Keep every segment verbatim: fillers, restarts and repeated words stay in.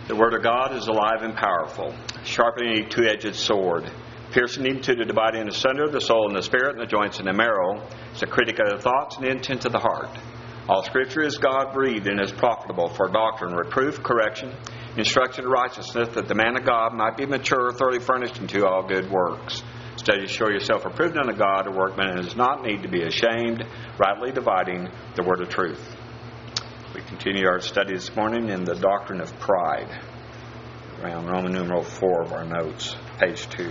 The Word of God is alive and powerful, sharpening a two-edged sword, piercing even to the dividing asunder of the soul and the spirit and the joints and the marrow. It's a critic of the thoughts and the intent of the heart. All Scripture is God-breathed and is profitable for doctrine, reproof, correction, instruction in righteousness, that the man of God might be mature, thoroughly furnished unto all good works. Study to show yourself approved unto God, a workman who does not need to be ashamed, rightly dividing the word of truth. We continue our study this morning in the doctrine of pride, around Roman numeral four of our notes, page two.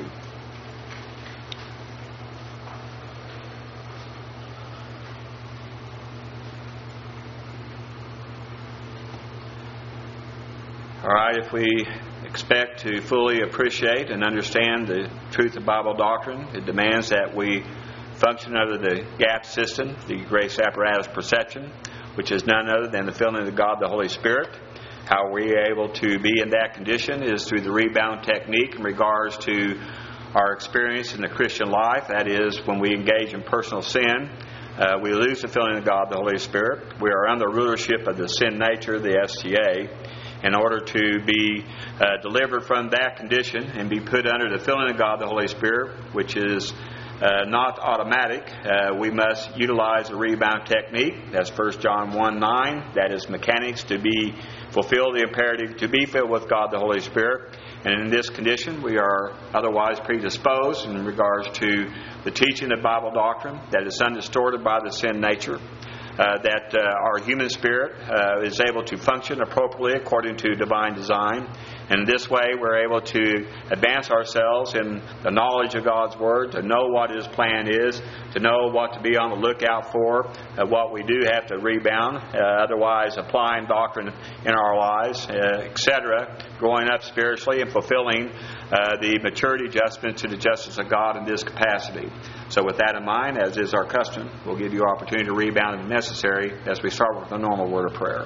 All right, if we expect to fully appreciate and understand the truth of Bible doctrine, it demands that we function under the G A P system, the Grace Apparatus Perception, which is none other than the filling of God the Holy Spirit. How we are able to be in that condition is through the rebound technique in regards to our experience in the Christian life. That is, when we engage in personal sin, uh, we lose the filling of God the Holy Spirit. We are under the rulership of the sin nature, the S T A. In order to be uh, delivered from that condition and be put under the filling of God the Holy Spirit, which is uh, not automatic, uh, we must utilize the rebound technique. That's First John one nine. That is mechanics to be fulfill the imperative to be filled with God the Holy Spirit. And in this condition, we are otherwise predisposed in regards to the teaching of Bible doctrine that is undistorted by the sin nature. Uh, that uh, our human spirit uh, is able to function appropriately according to divine design. And in this way, we're able to advance ourselves in the knowledge of God's Word, to know what His plan is, to know what to be on the lookout for, uh, what we do have to rebound, uh, otherwise applying doctrine in our lives, uh, et cetera, growing up spiritually and fulfilling uh, the maturity adjustment to the justice of God in this capacity. So with that in mind, as is our custom, we'll give you opportunity to rebound if necessary as we start with the normal word of prayer.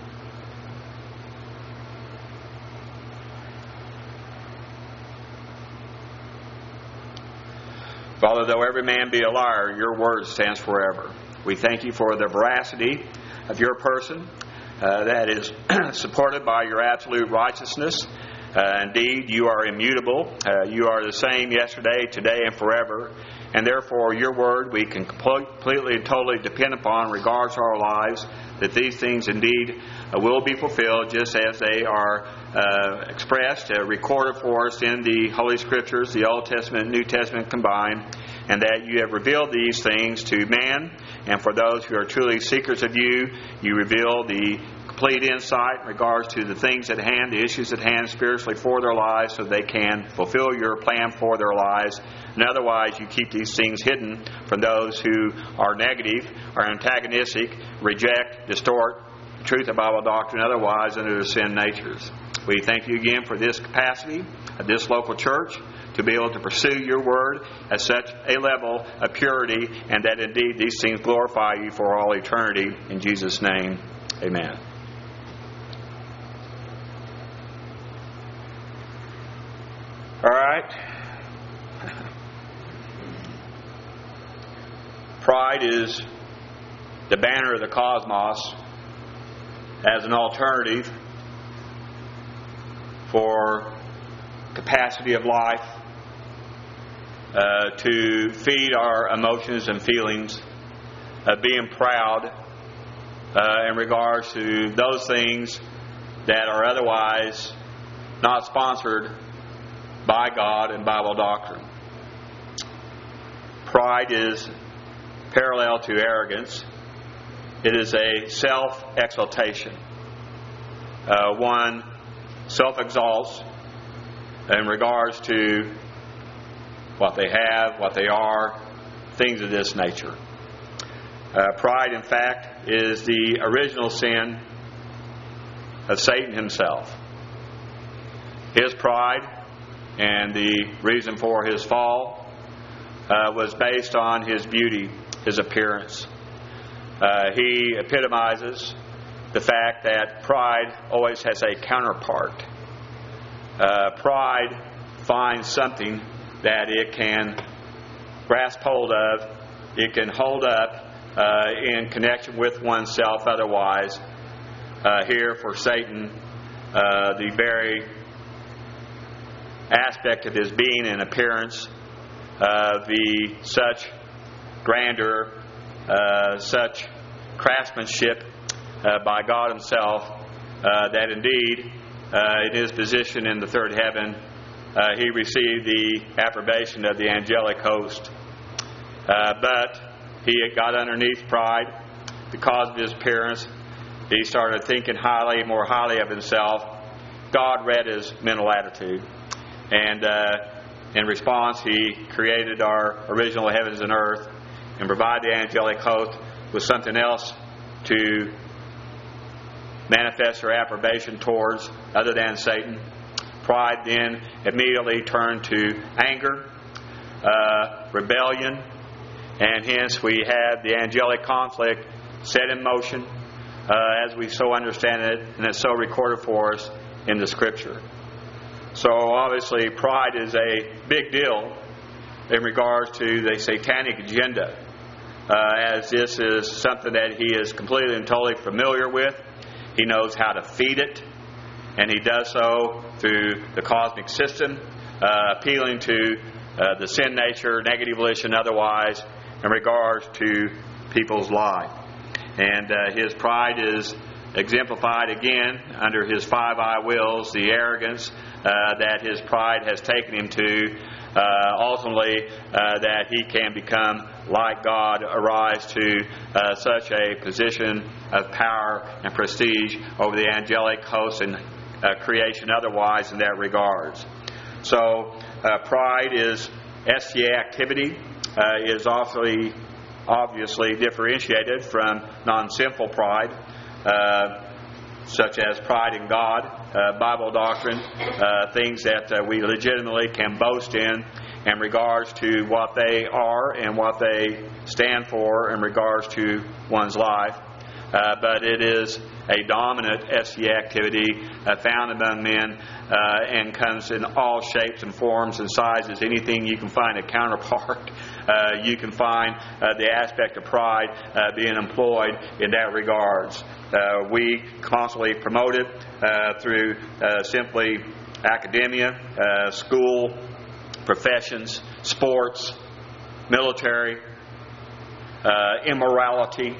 Father, though every man be a liar, your word stands forever. We thank you for the veracity of your person uh, that is supported by your absolute righteousness. Uh, indeed, you are immutable. Uh, you are the same yesterday, today, and forever. And therefore, your word we can completely and totally depend upon in regards to our lives, that these things indeed uh, will be fulfilled just as they are uh, expressed, uh, recorded for us in the Holy Scriptures, the Old Testament and New Testament combined, and that you have revealed these things to man. And for those who are truly seekers of you, you reveal the complete insight in regards to the things at hand, the issues at hand spiritually for their lives, so they can fulfill your plan for their lives. And otherwise, you keep these things hidden from those who are negative, are antagonistic, reject, distort the truth of Bible doctrine, otherwise under their sin natures. We thank you again for this capacity of this local church to be able to pursue your word at such a level of purity, and that indeed these things glorify you for all eternity. In Jesus' name, amen. All right. Pride is the banner of the cosmos as an alternative for capacity of life uh, to feed our emotions and feelings of being proud uh, in regards to those things that are otherwise not sponsored by God and Bible doctrine. Pride is parallel to arrogance. It is a self-exaltation. Uh, one self-exalts in regards to what they have, what they are, things of this nature. Uh, pride, in fact, is the original sin of Satan himself. His pride and the reason for his fall uh, was based on his beauty, his appearance. Uh, he epitomizes the fact that pride always has a counterpart. Uh, pride finds something that it can grasp hold of, it can hold up uh, in connection with oneself. Otherwise, uh, here for Satan, uh, the very aspect of his being and appearance, uh, the such grandeur, uh, such craftsmanship uh, by God Himself, uh, that indeed uh, in His position in the third heaven, uh, He received the approbation of the angelic host. Uh, but He got underneath pride because of His appearance. He started thinking highly, more highly of Himself. God read His mental attitude. And uh, in response, He created our original heavens and earth and provided the angelic host with something else to manifest their approbation towards other than Satan. Pride then immediately turned to anger, uh, rebellion, and hence we have the angelic conflict set in motion uh, as we so understand it, and it's so recorded for us in the Scripture. So obviously pride is a big deal in regards to the satanic agenda, uh, as this is something that he is completely and totally familiar with. He knows how to feed it, and he does so through the cosmic system, uh, appealing to uh, the sin nature, negative volition, otherwise, in regards to people's life. And uh, his pride is exemplified again under his five I wills, the arrogance uh, that his pride has taken him to, uh, ultimately uh, that he can become like God, arise to uh, such a position of power and prestige over the angelic hosts and uh, creation otherwise in that regards. So uh, pride is S T A activity, uh, is awfully obviously differentiated from non-sinful pride, uh, such as pride in God, uh, Bible doctrine, uh, things that uh, we legitimately can boast in in regards to what they are and what they stand for in regards to one's life. Uh, but it is a dominant S T A activity uh, found among men uh, and comes in all shapes and forms and sizes. Anything you can find a counterpart, uh, you can find uh, the aspect of pride uh, being employed in that regards. Uh, we constantly promote it uh, through uh, simply academia, uh, school, professions, sports, military, uh, immorality.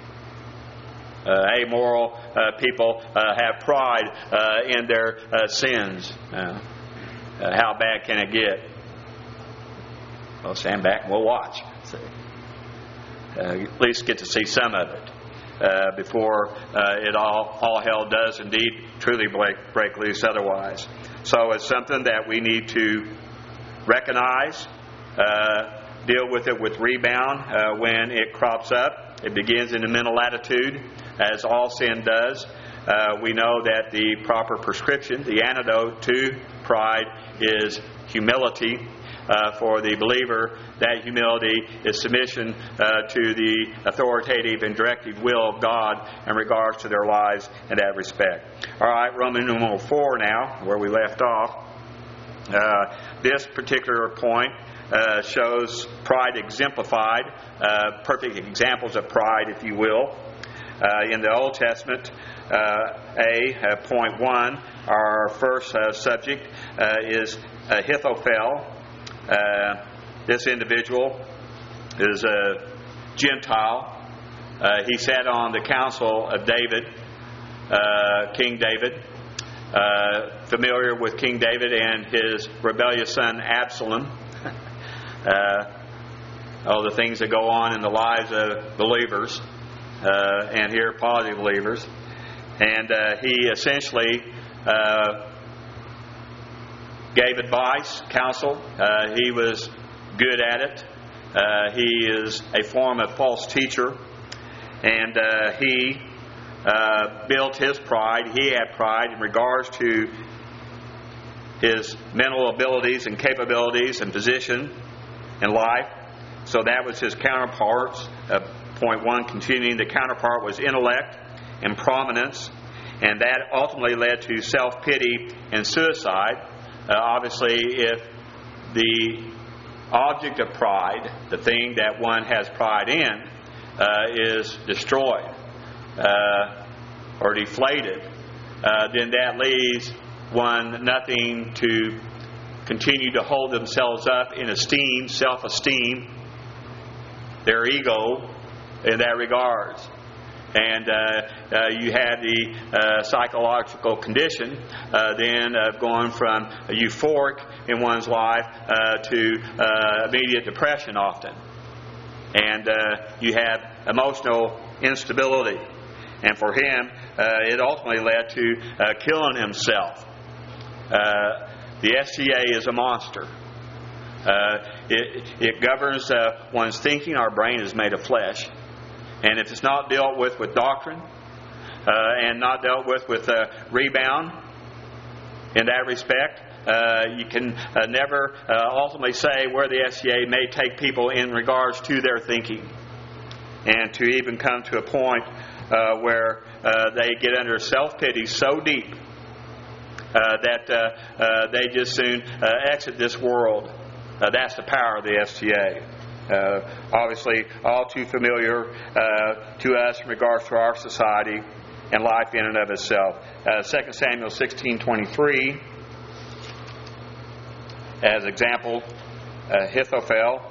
Uh, amoral uh, people uh, have pride uh, in their uh, sins. Uh, uh, how bad can it get? Well, stand back and we'll watch. See. Uh, at least get to see some of it uh, before uh, it all all hell does indeed truly break, break loose otherwise. So it's something that we need to recognize, uh, deal with it with rebound uh, when it crops up. It begins in the mental attitude, as all sin does. Uh, we know that the proper prescription, the antidote to pride, is humility. Uh, for the believer, that humility is submission uh, to the authoritative and directive will of God in regards to their lives in that respect. All right, Roman numeral four now, where we left off. Uh, this particular point uh, shows pride exemplified, uh, perfect examples of pride, if you will. Uh, in the Old Testament, uh, A, uh, point one, our first uh, subject uh, is Ahithophel. Uh, this individual is a Gentile. Uh, he sat on the council of David, uh, King David, uh, familiar with King David and his rebellious son Absalom. uh, all the things that go on in the lives of believers, uh, and here positive believers. And uh, he essentially uh, gave advice, counsel. Uh, he was good at it. Uh, he is a form of false teacher. And uh, he uh, built his pride. He had pride in regards to his mental abilities and capabilities and position in life. So that was his counterpart. Uh, point one, continuing, the counterpart was intellect and prominence. And that ultimately led to self-pity and suicide. Uh, obviously, if the object of pride, the thing that one has pride in, uh, is destroyed uh, or deflated, uh, then that leaves one nothing to continue to hold themselves up in esteem, self-esteem, their ego in that regards. And uh, uh, you had the uh, psychological condition uh, then of going from a euphoric in one's life uh, to uh, immediate depression often. And uh, you have emotional instability. And for him, uh, it ultimately led to uh, killing himself. Uh, the S T A is a monster. Uh, it, it governs uh, one's thinking. Our brain is made of flesh. And if it's not dealt with with doctrine uh, and not dealt with with uh, rebound in that respect, uh, you can uh, never uh, ultimately say where the S C A may take people in regards to their thinking. And to even come to a point uh, where uh, they get under self-pity so deep uh, that uh, uh, they just soon uh, exit this world. Uh, that's the power of the S T A. Uh, obviously, all too familiar uh, to us in regards to our society and life in and of itself. Uh, Second Samuel sixteen twenty-three, as example, uh, Ahithophel.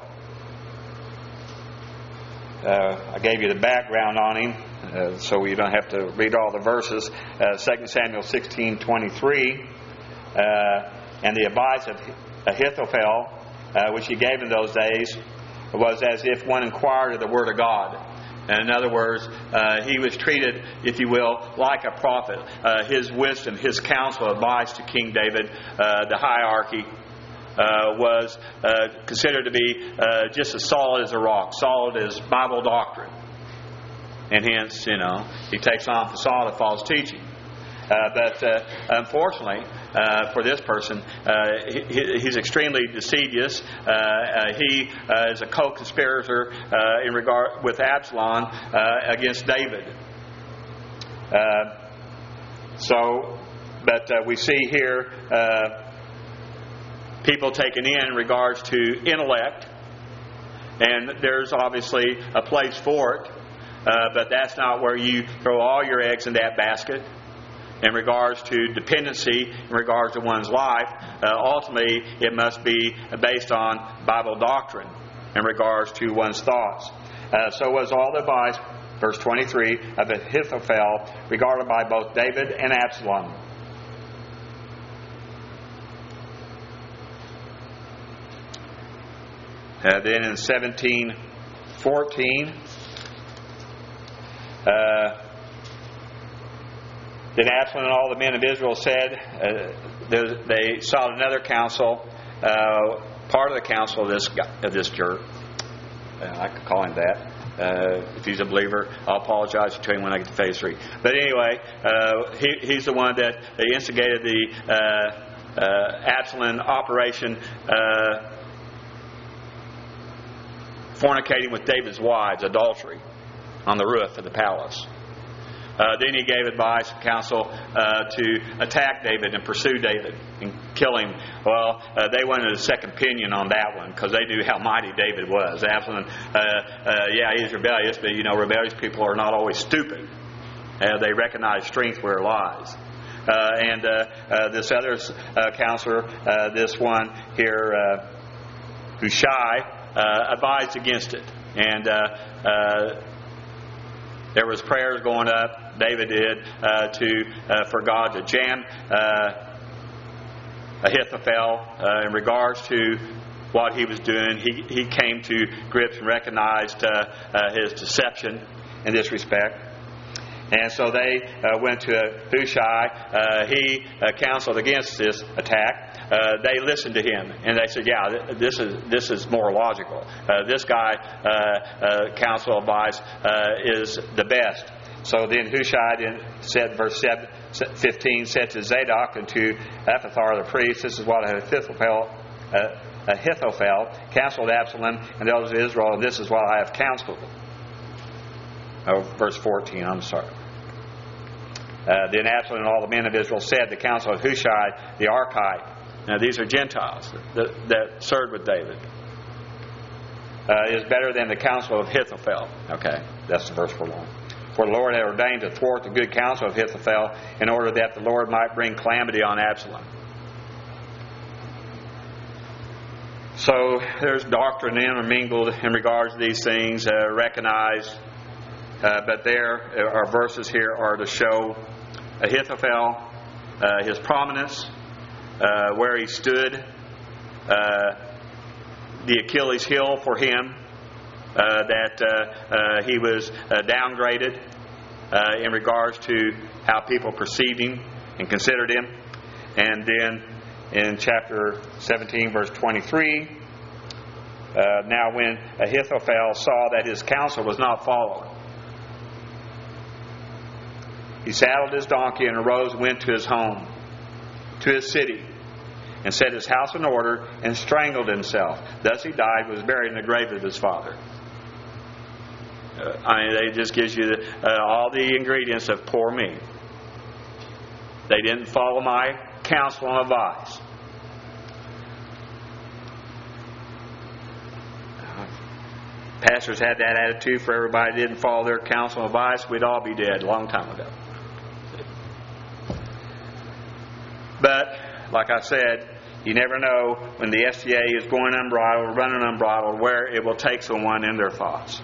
Uh, I gave you the background on him, uh, so you don't have to read all the verses. Uh, Second Samuel sixteen twenty-three, uh, and the advice of Ahithophel, uh, which he gave in those days, was as if one inquired of the Word of God. And in other words, uh, he was treated, if you will, like a prophet. Uh, his wisdom, his counsel, advice to King David, uh, the hierarchy, uh, was uh, considered to be uh, just as solid as a rock, solid as Bible doctrine. And hence, you know, he takes on facade of false teaching. Uh, but uh, unfortunately, uh, for this person, uh, he, he's extremely deceivious. Uh, uh, he uh, is a co-conspirator uh, in regard with Absalom uh, against David. Uh, so, but uh, we see here uh, people taken in in regards to intellect, and there's obviously a place for it. Uh, but that's not where you throw all your eggs in that basket. In regards to dependency, in regards to one's life, uh, ultimately it must be based on Bible doctrine in regards to one's thoughts. Uh, so was all the advice, verse twenty-three, of Ahithophel regarded by both David and Absalom. Uh, then in seventeen fourteen, uh, then Absalom and all the men of Israel said, uh, they sought another counsel, uh, part of the counsel of this of this jerk. Uh, I could call him that. Uh, if he's a believer, I'll apologize to him when I get to phase three. But anyway, uh, he, he's the one that instigated the uh, uh, Absalom operation, uh, fornicating with David's wives, adultery, on the roof of the palace. Uh, then he gave advice and counsel uh, to attack David and pursue David and kill him. Well, uh, they wanted a second opinion on that one because they knew how mighty David was. Absalom, uh, uh, yeah, he's rebellious, but you know, rebellious people are not always stupid. Uh, they recognize strength where it lies. Uh, and uh, uh, this other uh, counselor, uh, this one here, uh, Hushai, uh, advised against it. And uh, uh, there was prayers going up. David did uh, to uh, for God to jam uh, Ahithophel uh, in regards to what he was doing. He he came to grips and recognized uh, uh, his deception in this respect. And so they uh, went to Hushai. Uh, he uh, counseled against this attack. Uh, they listened to him, and they said, "Yeah, this is this is more logical. Uh, this guy, uh, uh, counsel advice, uh, is the best." So then Hushai then said, verse fifteen, said to Zadok and to Abiathar the priest, "This is what Ahithophel, uh, Ahithophel counseled Absalom and the elders of Israel, and this is what I have counseled." Oh, verse fourteen. I'm sorry. Uh, then Absalom and all the men of Israel said, "The counsel of Hushai the Archite." Now these are Gentiles that, that served with David. Uh, is better than the counsel of Ahithophel. Okay, that's the verse we're on. For the Lord had ordained to thwart the good counsel of Ahithophel in order that the Lord might bring calamity on Absalom. So there's doctrine intermingled in regards to these things, uh, recognized. Uh, but there, our verses here are to show Ahithophel, uh, his prominence, uh, where he stood, uh, the Achilles heel for him, uh, that uh, uh, he was uh, downgraded uh, in regards to how people perceived him and considered him. And then in chapter seventeen, verse twenty-three, uh, now when Ahithophel saw that his counsel was not followed, he saddled his donkey and arose and went to his home, to his city, and set his house in order and strangled himself. Thus he died, was buried in the grave of his father. Uh, I mean, it just gives you the, uh, all the ingredients of poor me. They didn't follow my counsel and advice. Pastors had that attitude for everybody didn't follow their counsel and advice, we'd all be dead a long time ago. But, like I said, you never know when the S D A is going unbridled, running unbridled, where it will take someone in their thoughts.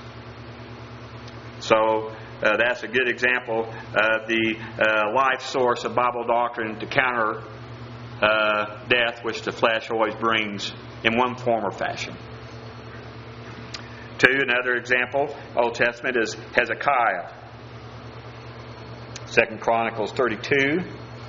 So, uh, that's a good example of the uh, life source of Bible doctrine to counter uh, death, which the flesh always brings in one form or fashion. Two, another example, Old Testament, is Hezekiah. Second Chronicles thirty-two.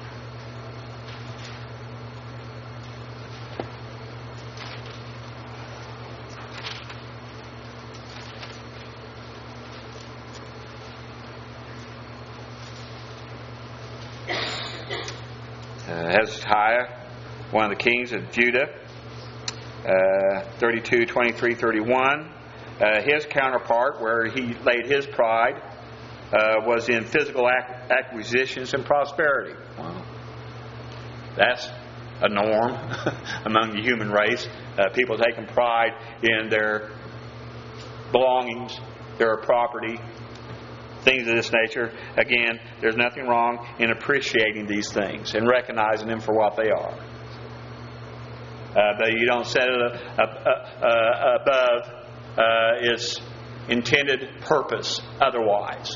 Uh, Hezekiah, one of the kings of Judah, uh, thirty-two, twenty-three, thirty-one. Uh, his counterpart, where he laid his pride, uh, was in physical ac- acquisitions and prosperity. Wow. That's a norm among the human race. Uh, people taking pride in their belongings, their property, things of this nature. Again, there's nothing wrong in appreciating these things and recognizing them for what they are. Uh, but you don't set it uh, uh, uh, above Uh, its intended purpose otherwise.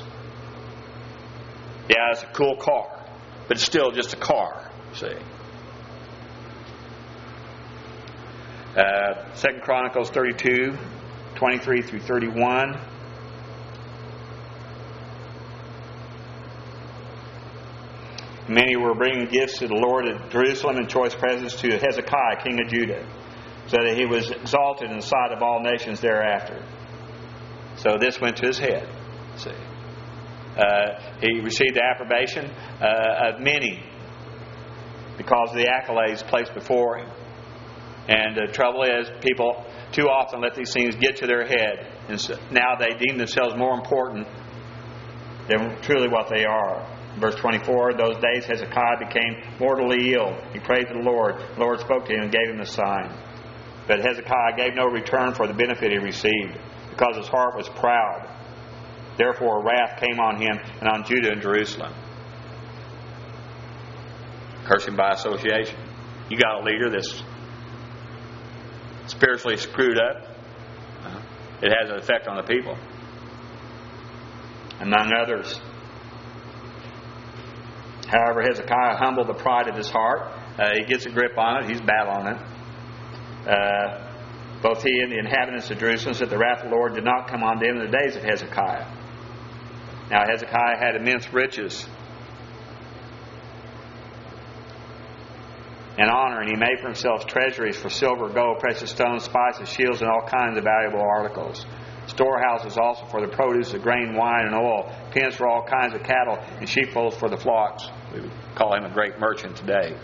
Yeah, it's a cool car, but it's still just a car, see. Uh, Second Chronicles thirty-two, twenty-three through thirty-one. Many were bringing gifts to the Lord at Jerusalem and choice presents to Hezekiah, king of Judah, so that he was exalted in the sight of all nations thereafter. So this went to his head. See, uh, he received the approbation uh, of many because of the accolades placed before him. And the trouble is, people too often let these things get to their head, and so now they deem themselves more important than truly what they are. Verse twenty-four, those days Hezekiah became mortally ill. He prayed to the Lord. The Lord spoke to him and gave him a sign. But Hezekiah gave no return for the benefit he received, because his heart was proud. Therefore wrath came on him and on Judah and Jerusalem. Cursing by association. You got a leader that's spiritually screwed up. It has an effect on the people. Among others. However, Hezekiah humbled the pride of his heart. Uh, he gets a grip on it. He's battling it. Uh, both he and the inhabitants of Jerusalem said the wrath of the Lord did not come on them in the days of Hezekiah. Now Hezekiah had immense riches and honor, and he made for himself treasuries for silver, gold, precious stones, spices, shields, and all kinds of valuable articles. Storehouses also for the produce of grain, wine, and oil. Pens for all kinds of cattle, and sheepfolds for the flocks. We would call him a great merchant today.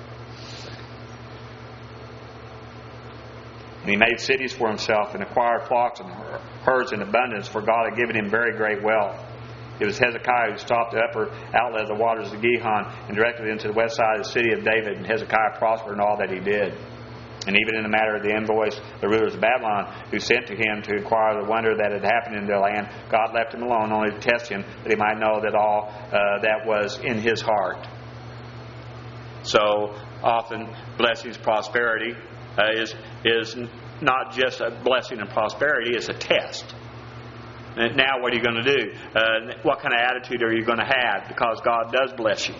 And he made cities for himself and acquired flocks and herds in abundance, for God had given him very great wealth. It was Hezekiah who stopped the upper outlet of the waters of Gihon and directed it into the west side of the city of David. And Hezekiah prospered in all that he did. And even in the matter of the envoys, the rulers of Babylon, who sent to him to inquire the wonder that had happened in their land, God left him alone only to test him, that he might know that all uh, that was in his heart. So often, blessings, prosperity uh, is is not just a blessing and prosperity; it's a test. And now, what are you going to do? Uh, what kind of attitude are you going to have? Because God does bless you.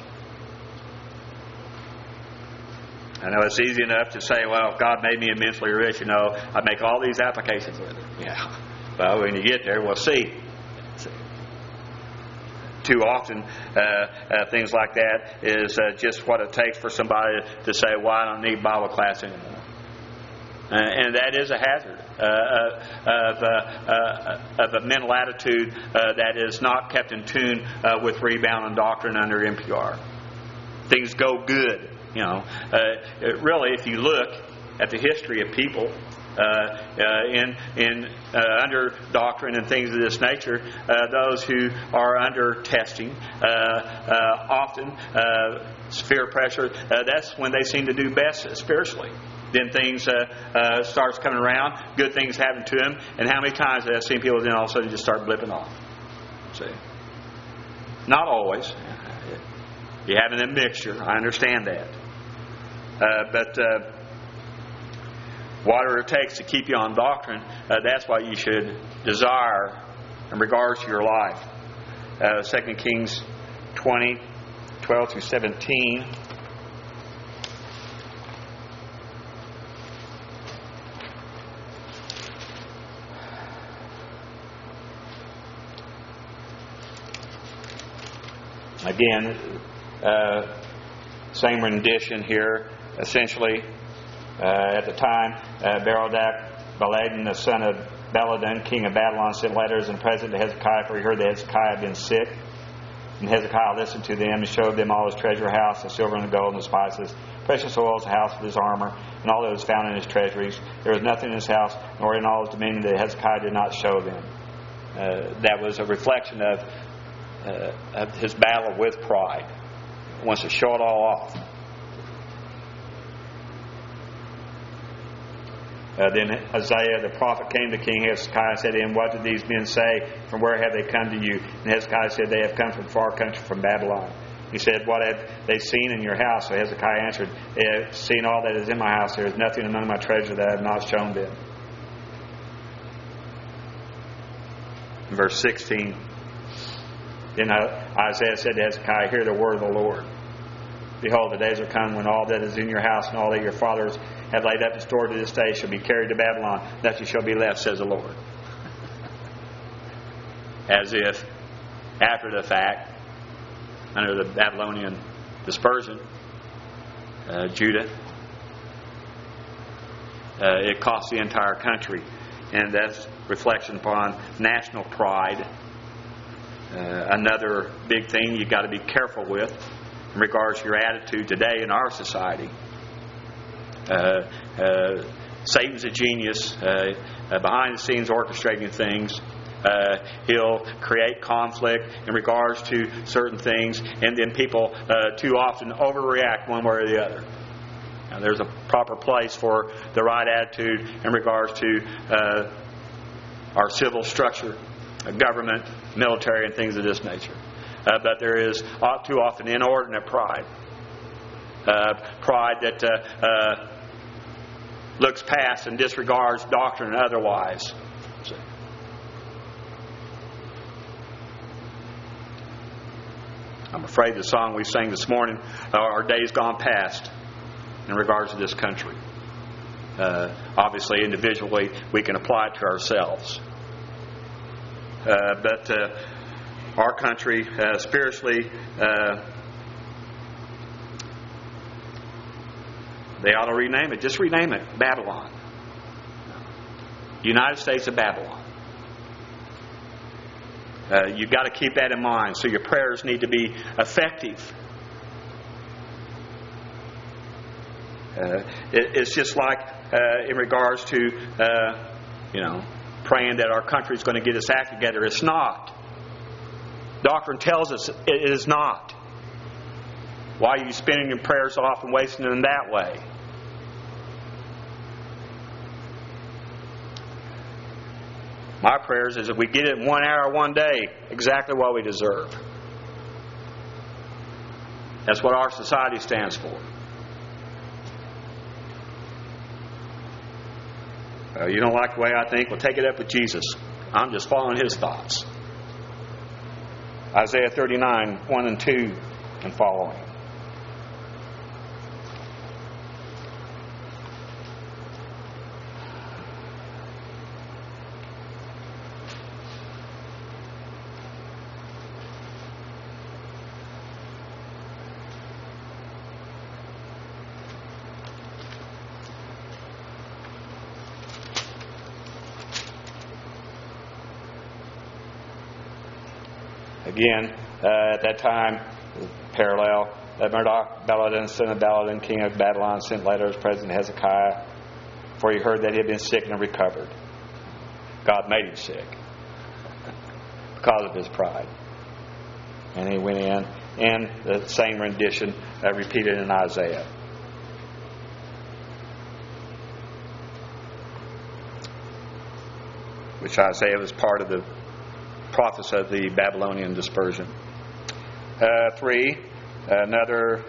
I know it's easy enough to say, well, if God made me immensely rich, you know, I'd make all these applications with it. Yeah. Well, when you get there, we'll see. Too often, uh, uh, things like that is uh, just what it takes for somebody to say, well, I don't need Bible class anymore. Uh, and that is a hazard uh, of, uh, uh, of a mental attitude uh, that is not kept in tune uh, with rebound and doctrine under N P R. Things go good. You know, uh, really, if you look at the history of people uh, uh, in in uh, under doctrine and things of this nature, uh, those who are under testing, uh, uh, often uh, severe pressure, uh, that's when they seem to do best spiritually. Then things uh, uh, starts coming around, good things happen to them, and how many times have I seen people then all of a sudden just start blipping off? See, not always. You have a mixture. I understand that. Uh, but uh, whatever it takes to keep you on doctrine, uh, that's what you should desire in regards to your life. Uh, Second Kings twenty, twelve through seventeen. Again, uh, same rendition here. Essentially, uh, at the time, uh, Berodach-Baladan, the son of Baladan, king of Babylon, sent letters and present to Hezekiah, for he heard that Hezekiah had been sick. And Hezekiah listened to them and showed them all his treasure house, the silver and the gold and the spices, precious oils, the house of his armor, and all that was found in his treasuries. There was nothing in his house, nor in all his dominion, that Hezekiah did not show them. Uh, that was a reflection of, uh, of his battle with pride. He wants to show it all off. Uh, then Isaiah the prophet came to King Hezekiah and said to him, "What did these men say? From where have they come to you?" And Hezekiah said, "They have come from far country, from Babylon." He said, "What have they seen in your house?" So Hezekiah answered, "They have seen all that is in my house. There is nothing among my treasure that I have not shown them." In verse sixteen, then Isaiah said to Hezekiah, "Hear the word of the Lord. Behold, the days are come when all that is in your house and all that your fathers have laid up and stored to this day shall be carried to Babylon. Nothing shall be left, says the Lord." As if, after the fact, under the Babylonian dispersion, uh, Judah, uh, it cost the entire country. And that's reflection upon national pride. Uh, another big thing you've got to be careful with in regards to your attitude today in our society. Uh, uh, Satan's a genius, uh, uh, behind the scenes orchestrating things. Uh, he'll create conflict in regards to certain things, and then people uh, too often overreact one way or the other. Now, there's a proper place for the right attitude in regards to uh, our civil structure, uh, government, military, and things of this nature. Uh, but there is uh, too often inordinate pride. Uh, pride that uh, uh, looks past and disregards doctrine and otherwise. See? I'm afraid the song we sang this morning, uh, "Our Days Gone Past," in regards to this country. Uh, obviously, individually, we can apply it to ourselves. Uh, but uh, our country, uh, spiritually, uh, they ought to rename it. Just rename it Babylon. United States of Babylon. Uh, you've got to keep that in mind. So your prayers need to be effective. Uh, it, it's just like uh, in regards to, uh, you know, praying that our country is going to get its act together. It's not. Doctrine tells us it is not. Why are you spending your prayers off and wasting them that way? My prayers is that we get it in one hour, one day, exactly what we deserve. That's what our society stands for. Uh, you don't like the way I think? Well, take it up with Jesus. I'm just following His thoughts. Isaiah thirty-nine, one and two and following. Again, uh, at that time, parallel, that Marduk, Baladan, son of Baladan, king of Babylon, sent letters to President Hezekiah, for he heard that he had been sick and recovered. God made him sick because of his pride. And he went in, and the same rendition uh, repeated in Isaiah. Which Isaiah was part of the prophets of the Babylonian dispersion. Uh, three, another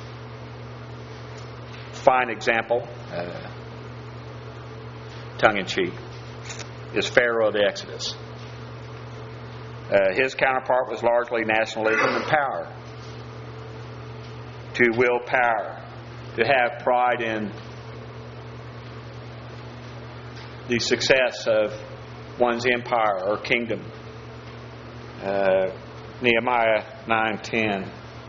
fine example, uh, tongue-in-cheek, is Pharaoh of the Exodus. Uh, his counterpart was largely nationalism and power. To will power, to have pride in the success of one's empire or kingdom. Uh, Nehemiah nine ten.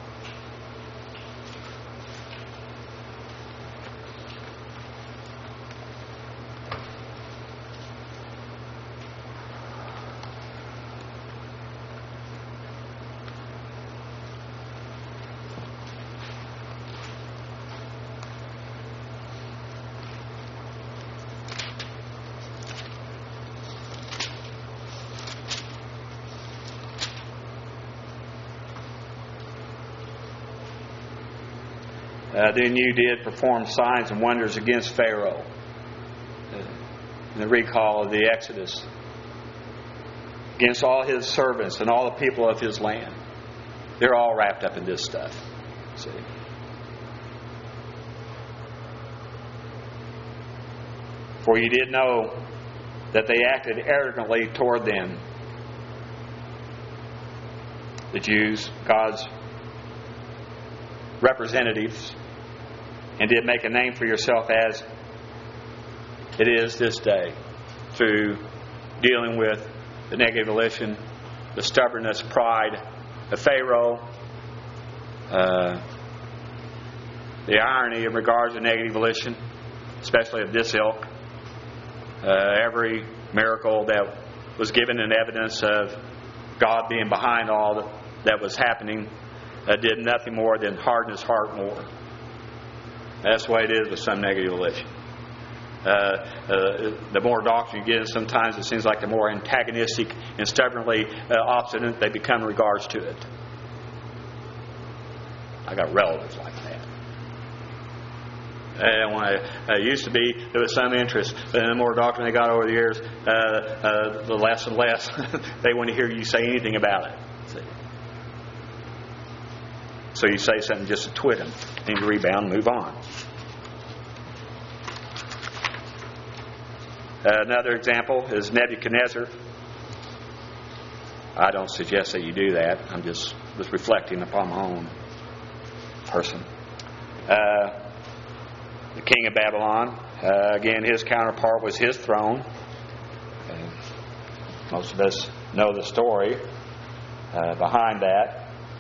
Uh, then you did perform signs and wonders against Pharaoh. In the recall of the Exodus. Against all his servants and all the people of his land. They're all wrapped up in this stuff. See? For you did know that they acted arrogantly toward them. The Jews, God's representatives, and did make a name for yourself as it is this day, through dealing with the negative volition, the stubbornness, pride of Pharaoh, uh, the irony in regards to negative volition, especially of this ilk. Uh, every miracle that was given in evidence of God being behind all that, that was happening uh, did nothing more than harden his heart more. That's the way it is with some negative volition. Uh, uh, the more doctrine you get in, sometimes it seems like the more antagonistic and stubbornly uh, obstinate they become in regards to it. I got relatives like that. And when I uh, used to be, there was some interest. But the more doctrine they got over the years, uh, uh, the less and less they want to hear you say anything about it. See? So you say something just to twit them, and you rebound and move on. Uh, another example is Nebuchadnezzar. I don't suggest that you do that. I'm just was reflecting upon my own person. Uh, the king of Babylon. Uh, again, his counterpart was his throne. Uh, most of us know the story uh, behind that.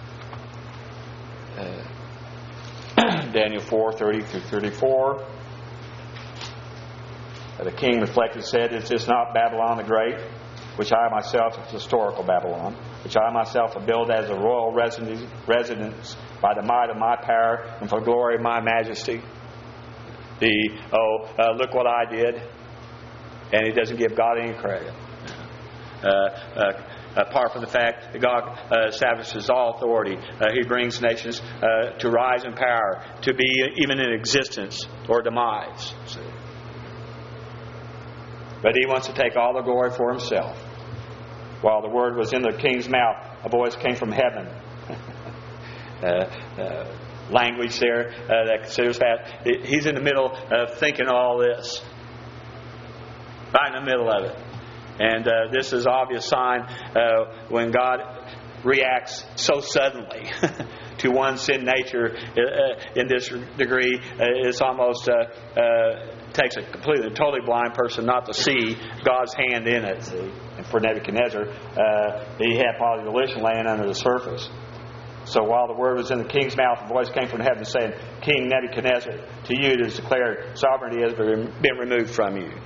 Uh, Daniel four thirty through thirty-four. Uh, the king reflected and said, "Is this not Babylon the Great, which I myself, historical Babylon, which I myself have built as a royal residence by the might of my power and for the glory of my majesty?" The, oh, uh, look what I did. And he doesn't give God any credit. Uh, uh, apart from the fact that God uh, establishes all authority. Uh, he brings nations uh, to rise in power, to be even in existence or demise. See? But he wants to take all the glory for himself. While the word was in the king's mouth, a voice came from heaven. uh, uh, language there uh, that considers that. He's in the middle of thinking all this. Right in the middle of it. And uh, this is an obvious sign uh, when God reacts so suddenly to one's sin nature uh, in this degree. Uh, it's almost uh, uh, takes a completely, totally blind person not to see God's hand in it. See? And for Nebuchadnezzar, uh, he had probably volition laying under the surface. So while the word was in the king's mouth, a voice came from heaven saying, King Nebuchadnezzar, to you it is declared, sovereignty has been removed from you.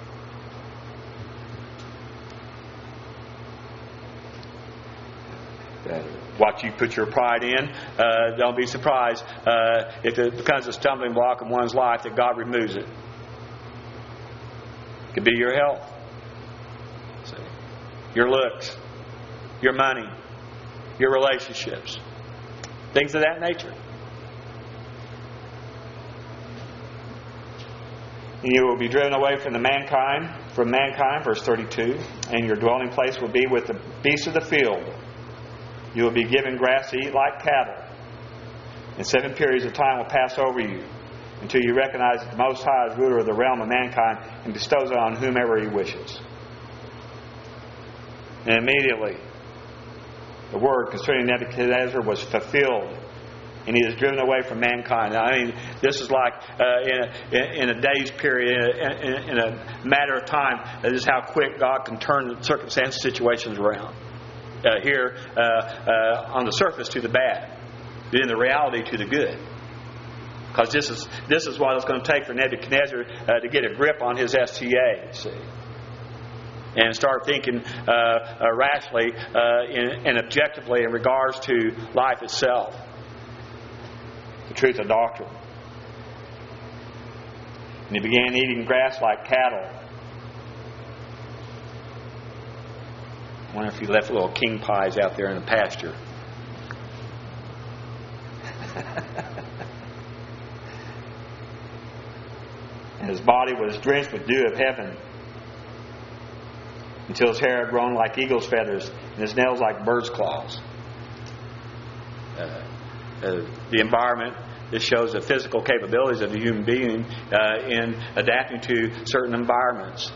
What you put your pride in, uh, don't be surprised uh, if it becomes a stumbling block in one's life that God removes it. It could be your health, your looks, your money, your relationships, things of that nature. And you will be driven away from the mankind, from mankind, verse thirty-two, and your dwelling place will be with the beasts of the field. You will be given grass to eat like cattle. And seven periods of time will pass over you until you recognize that the Most High is ruler of the realm of mankind and bestows it on whomever He wishes. And immediately, the word concerning Nebuchadnezzar was fulfilled, and he is driven away from mankind. I mean, this is like uh, in, a, in a day's period, in, in, in a matter of time, this is how quick God can turn the circumstance situations around. Uh, here uh, uh, on the surface to the bad, but in the reality to the good. Because this is this is what it's going to take for Nebuchadnezzar uh, to get a grip on his S T A, see, and start thinking uh, uh, rationally uh, in, and objectively in regards to life itself, the truth of doctrine. And he began eating grass like cattle. I wonder if he left little king pies out there in the pasture. And his body was drenched with dew of heaven until his hair had grown like eagle's feathers and his nails like bird's claws. Uh, uh, the environment, this shows the physical capabilities of the human being uh, in adapting to certain environments.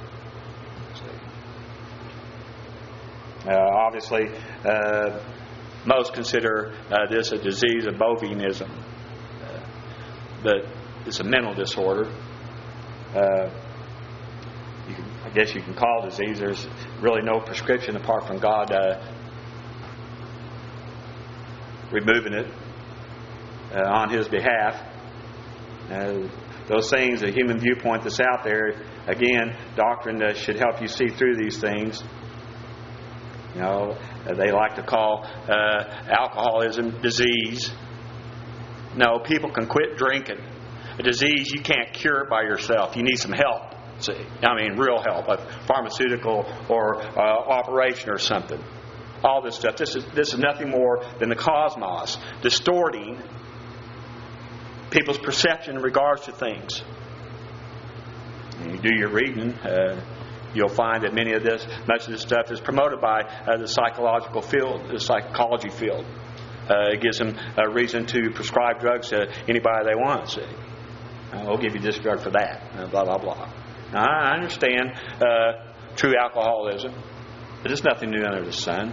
Uh, obviously, uh, most consider uh, this a disease of bovinism. Uh, but it's a mental disorder. Uh, you can, I guess you can call it disease. There's really no prescription apart from God uh, removing it uh, on His behalf. Uh, those things, the human viewpoint that's out there, again, doctrine uh, should help you see through these things. You know, they like to call uh, alcoholism disease. No, people can quit drinking. A disease you can't cure by yourself. You need some help. See, I mean, real help, a pharmaceutical or uh, operation or something. All this stuff. This is this is nothing more than the cosmos distorting people's perception in regards to things. And you do your reading. Uh, You'll find that many of this, much of this stuff is promoted by uh, the psychological field, the psychology field. Uh, it gives them a reason to prescribe drugs to anybody they want. See, uh, we'll give you this drug for that. Uh, blah blah blah. Now I understand uh, true alcoholism, but there's nothing new under the sun.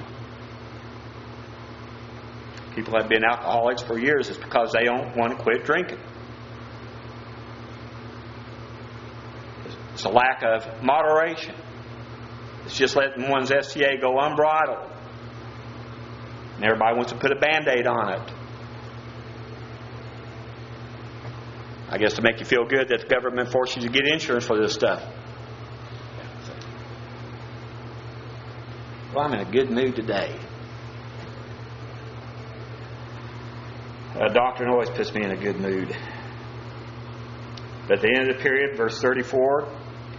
People have been alcoholics for years. It's because they don't want to quit drinking. It's a lack of moderation. It's just letting one's S T A go unbridled. And everybody wants to put a Band-Aid on it. I guess to make you feel good that the government forces you to get insurance for this stuff. Well, I'm in a good mood today. Uh, doctrine always puts me in a good mood. But at the end of the period, verse thirty-four,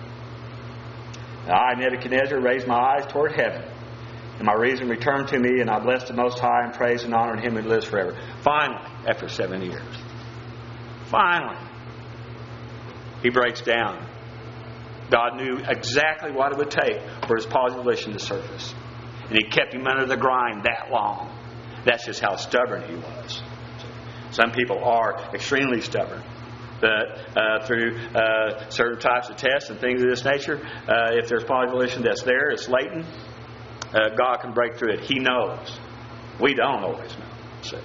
I, Nebuchadnezzar, raised my eyes toward heaven, and my reason returned to me, and I blessed the Most High and praised and honored Him who lives forever. Finally, after seven years, finally, he breaks down. God knew exactly what it would take for his positive volition to surface. And he kept him under the grind that long. That's just how stubborn he was. Some people are extremely stubborn. But uh, through uh, certain types of tests and things of this nature, uh, if there's positive volition that's there, it's latent, uh, God can break through it. He knows. We don't always know. So.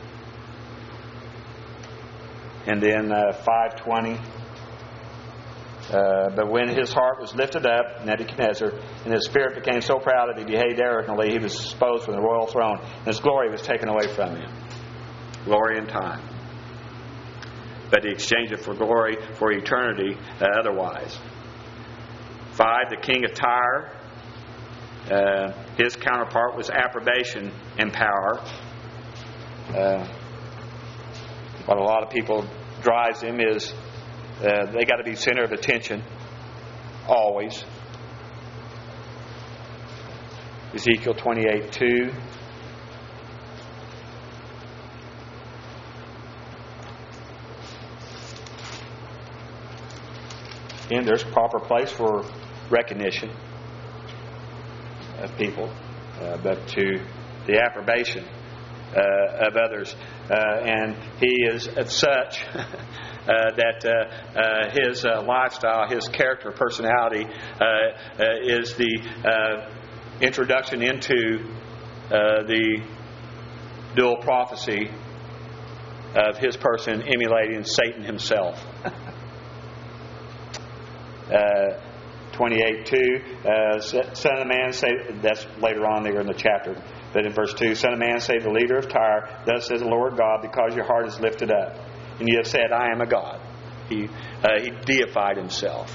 And then uh, five twenty. Uh, but when his heart was lifted up, Nebuchadnezzar, and his spirit became so proud that he behaved arrogantly, he was exposed from the royal throne, and his glory was taken away from him. Glory and time. But he exchanged it for glory for eternity uh, otherwise. Five, the king of Tyre. Uh, his counterpart was approbation and power. Uh, what a lot of people drives them is uh, they got to be center of attention always. Ezekiel twenty-eight two. And there's a proper place for recognition of people, uh, but to the approbation uh, of others. Uh, and he is of such uh, that uh, uh, his uh, lifestyle, his character, personality uh, uh, is the uh, introduction into uh, the dual prophecy of his person emulating Satan himself. Uh, twenty-eight two, uh, Son of man, say, that's later on there in the chapter, but in verse two, Son of man, say the leader of Tyre, thus says the Lord God, because your heart is lifted up, and you have said, I am a God. He, uh, he deified himself.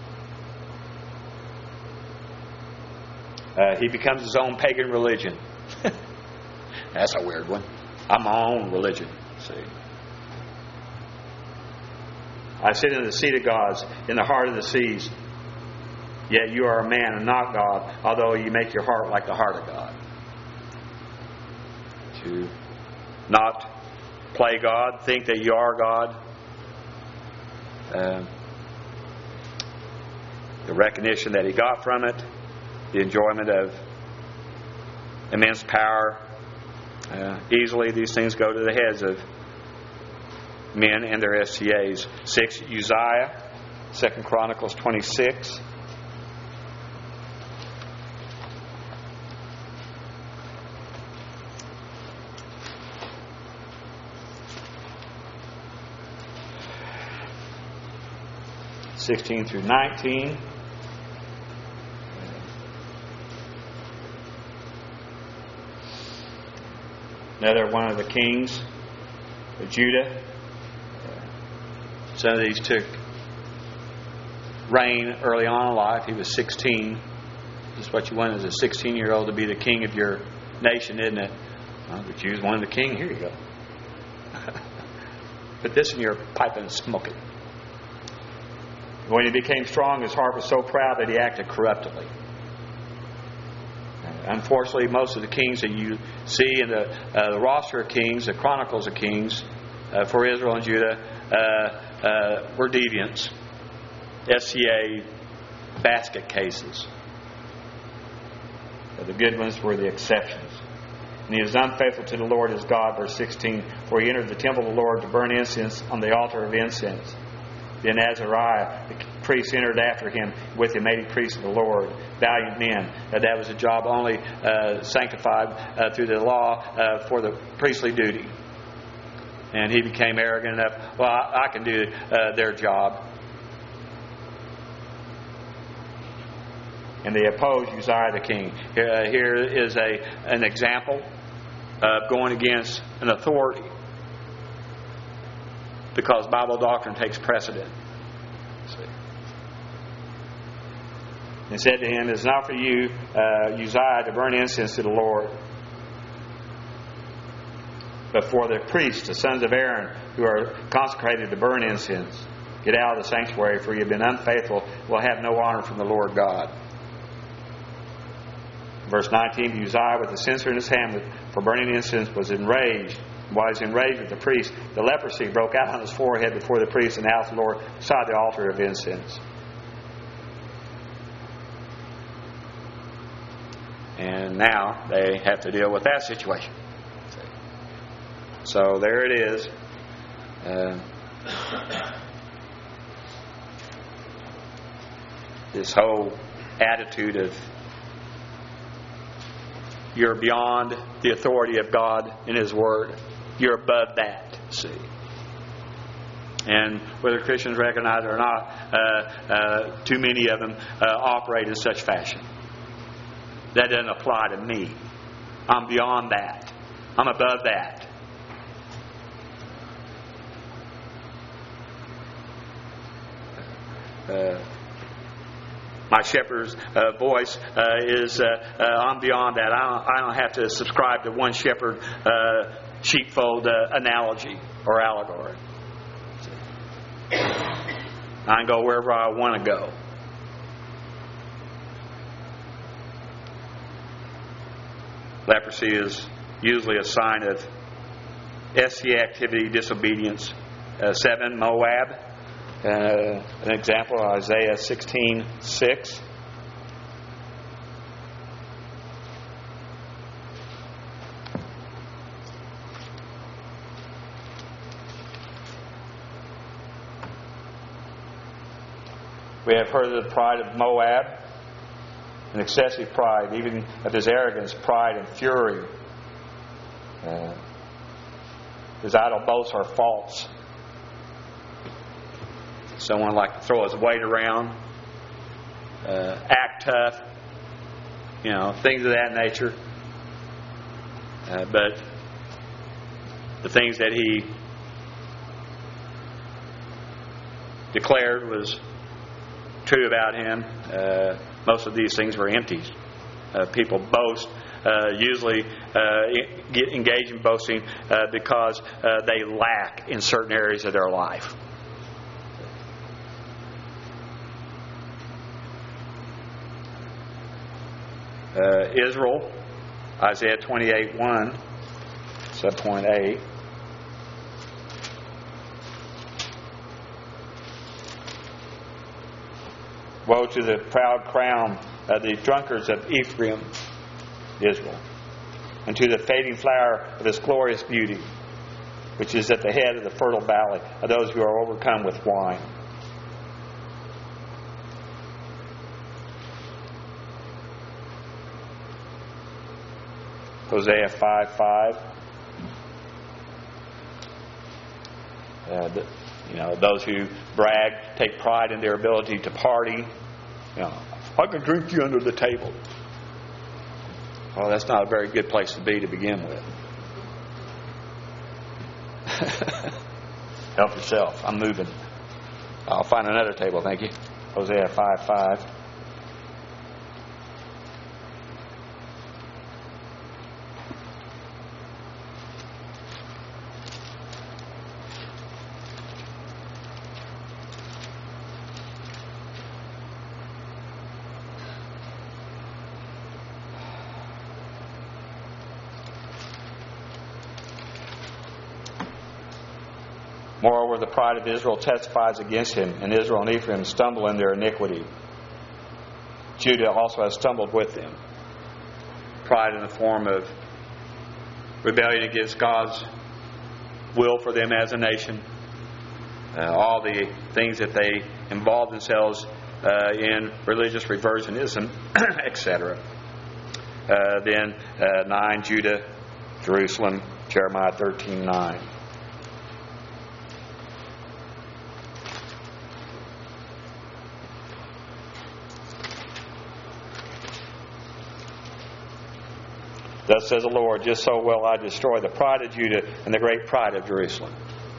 Uh, he becomes his own pagan religion. That's a weird one. I'm my own religion. See. I sit in the seat of gods, in the heart of the seas. Yet you are a man and not God, although you make your heart like the heart of God. To not play God, think that you are God. Uh, the recognition that he got from it, the enjoyment of immense power. Uh, easily these things go to the heads of men and their S T As. Six, Uzziah, Second Chronicles twenty-six. Sixteen through nineteen. Another one of the kings of Judah. Some of these took reign early on in life. He was sixteen. This is what you want as a sixteen-year-old to be the king of your nation, isn't it? Well, the Jews wanted the king. Here you go. Put this in your pipe and smoke it. When he became strong, his heart was so proud that he acted corruptly. Unfortunately, most of the kings that you see in the, uh, the roster of kings, the chronicles of kings uh, for Israel and Judah, uh, uh, were deviants. S C A basket cases. But the good ones were the exceptions. And he was unfaithful to the Lord his God, verse sixteen, for he entered the temple of the Lord to burn incense on the altar of incense. Then Azariah, the priest, entered after him with him, eighty priests of the Lord, valiant men. Uh, that was a job only uh, sanctified uh, through the law uh, for the priestly duty. And he became arrogant enough, well, I, I can do uh, their job. And they opposed Uzziah the king. Uh, here is a an example of going against an authority, because Bible doctrine takes precedent. See. And said to him, it is not for you, uh, Uzziah, to burn incense to the Lord, but for the priests, the sons of Aaron, who are consecrated to burn incense. Get out of the sanctuary, for you have been unfaithful, will have no honor from the Lord God. Verse nineteen, Uzziah, with the censer in his hand for burning incense, was enraged. While he was enraged with the priest, the leprosy broke out on his forehead before the priest and out the Lord beside the altar of incense. And now they have to deal with that situation. So there it is. Uh, this whole attitude of you're beyond the authority of God and His Word. You're above that, see. And whether Christians recognize it or not, uh, uh, too many of them uh, operate in such fashion. That doesn't apply to me. I'm beyond that. I'm above that. Uh, my shepherd's uh, voice uh, is, uh, uh, I'm beyond that. I don't, I don't have to subscribe to one shepherd uh, sheepfold uh, analogy or allegory. I can go wherever I want to go. Leprosy is usually a sign of S C activity, disobedience. Uh, seven, Moab. Uh, an example, Isaiah sixteen six. We have heard of the pride of Moab, an excessive pride, even of his arrogance, pride, and fury. Uh, his idle boasts are false. Someone like to throw his weight around, uh, act tough, you know, things of that nature. Uh, but the things that he declared was true about him. Uh, most of these things were empties. Uh, people boast, uh, usually uh, get engaged in boasting uh, because uh, they lack in certain areas of their life. Uh, Israel, Isaiah twenty-eight one, subpoint A. Woe to the proud crown of the drunkards of Ephraim, Israel, and to the fading flower of his glorious beauty, which is at the head of the fertile valley, of those who are overcome with wine. Hosea five five. Uh, the, you know, those who brag, take pride in their ability to party. You know, I can drink you under the table. Well, that's not a very good place to be to begin with. Help yourself. I'm moving. I'll find another table, thank you. Hosea five five. Moreover, the pride of Israel testifies against him, and Israel and Ephraim stumble in their iniquity. Judah also has stumbled with them. Pride in the form of rebellion against God's will for them as a nation. Uh, all the things that they involve themselves uh, in, religious reversionism, et cetera. Uh, then uh, nine, Judah, Jerusalem, Jeremiah thirteen nine. Thus says the Lord, just so will I destroy the pride of Judah and the great pride of Jerusalem.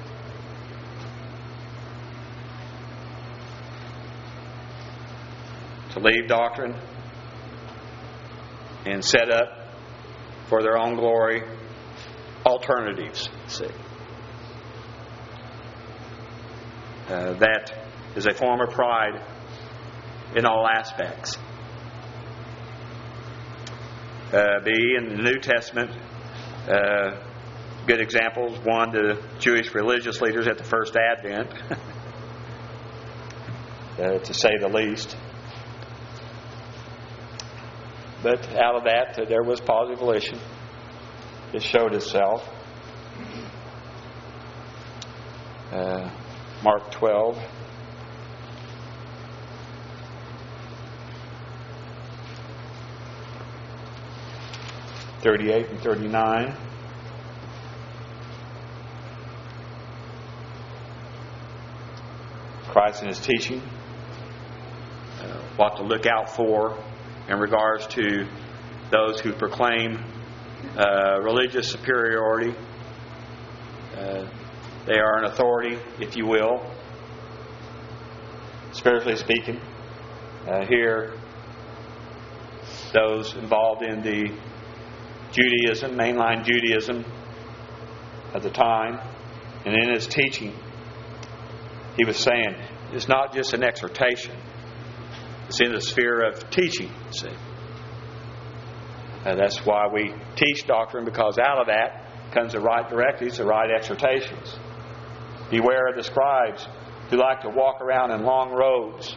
To leave doctrine and set up for their own glory alternatives. See, uh, that is a form of pride in all aspects. Uh, B, in the New Testament, uh, good examples. One, the Jewish religious leaders at the first Advent, uh, to say the least. but out of that, uh, there was positive volition. It showed itself. Uh, Mark twelve. thirty-eight and thirty-nine. Christ in His teaching, uh, what to look out for in regards to those who proclaim uh, religious superiority. Uh, they are an authority, if you will, spiritually speaking. Uh, here, those involved in the Judaism, mainline Judaism at the time, and in his teaching, he was saying it's not just an exhortation. It's in the sphere of teaching, see. And that's why we teach doctrine, because out of that comes the right directives, the right exhortations. Beware of the scribes who like to walk around in long robes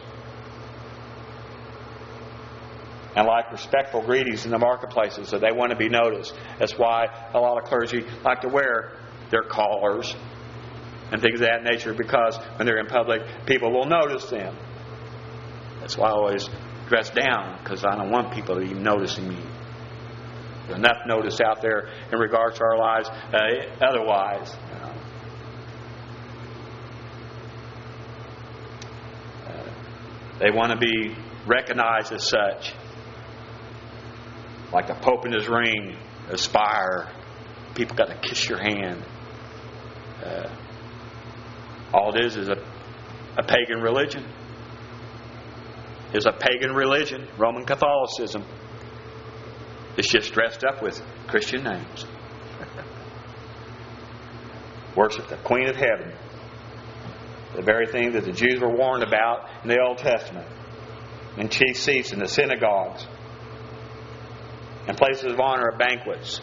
and like respectful greetings in the marketplaces, so they want to be noticed. That's why a lot of clergy like to wear their collars and things of that nature, because when they're in public, people will notice them. That's why I always dress down, because I don't want people to be noticing me. There's enough notice out there in regards to our lives uh, otherwise. You know. uh, they want to be recognized as such. Like the Pope in his ring, aspire. People got to kiss your hand. Uh, all it is is a, a pagan religion. It's a pagan religion, Roman Catholicism. It's just dressed up with Christian names. Worship the Queen of Heaven. The very thing that the Jews were warned about in the Old Testament. In chief seats in the synagogues. And places of honor at banquets.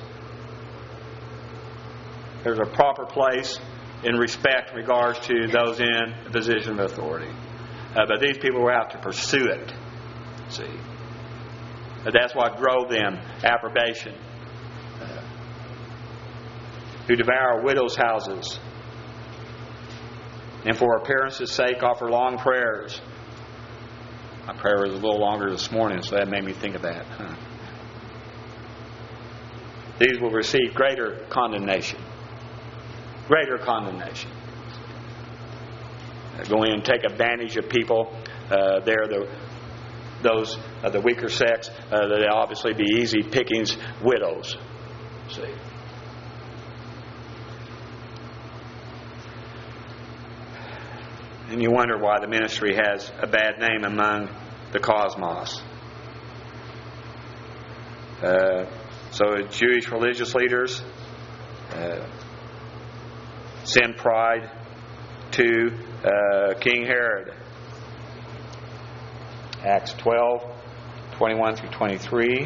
There's a proper place in respect in regards to those in a position of authority. Uh, but these people were out to pursue it. See? But that's what drove them, approbation. Uh, who devour widows' houses. And for appearance's sake offer long prayers. My prayer was a little longer this morning, so that made me think of that. Huh? These will receive greater condemnation. Greater condemnation. Go in and take advantage of people. Uh, they're the those of the weaker sex. Uh, they obviously be easy pickings widows. See. And you wonder why the ministry has a bad name among the cosmos. Uh, so Jewish religious leaders uh, send pride to uh, King Herod. Acts twelve, twenty-one through twenty-three.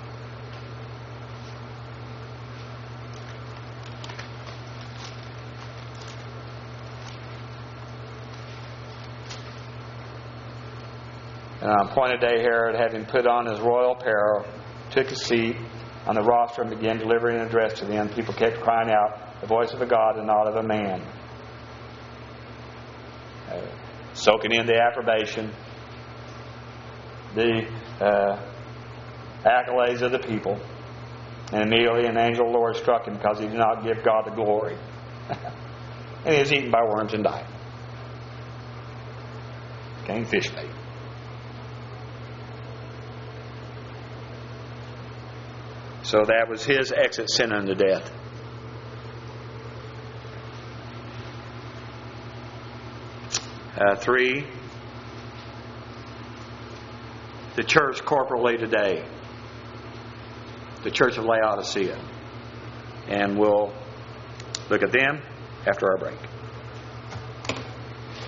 And on appointed day, Herod, having put on his royal apparel, took a seat on the rostrum and began delivering an address to them. People kept crying out, the voice of a God and not of a man. Uh, soaking in the approbation, the uh, accolades of the people. And immediately an angel of the Lord struck him because he did not give God the glory. And he was eaten by worms and died. Came fish bait. So that was his exit sin unto death. Uh, three, the church corporately today. The church of Laodicea. And we'll look at them after our break.